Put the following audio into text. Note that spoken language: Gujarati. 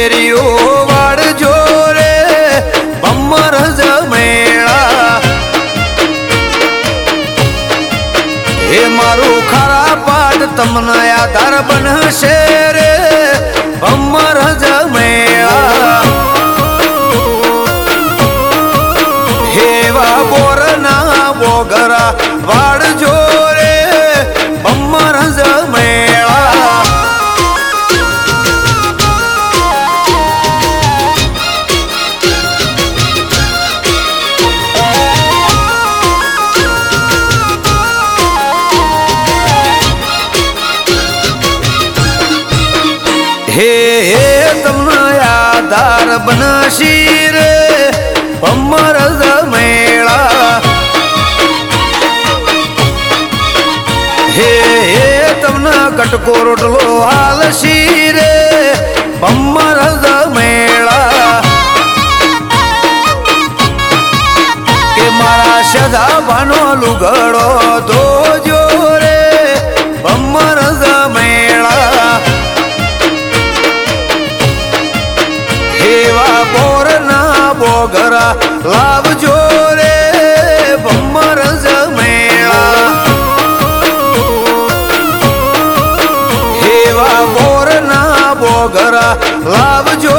શેરીઓ વાળજો રે ભમર જમેળા હે મારું ખરા પાઠ તમને આધાર બનશે રે ભમર જમેળા હેવા બોરના બોગરા વાળજો રે ભમર જમેળા હે તમને આધાર બનશી રે ભમર જમેળા હે તમને કટકો રોટલો હાલશી રે ભમર જમેળા કે મારા સદાભાનો લુગડો ધોજો રે ભમર જમેળા એવા બોરના બોગરા લાવજો રે ભમર જમેળા એવા બોરના બોગરા લાવજો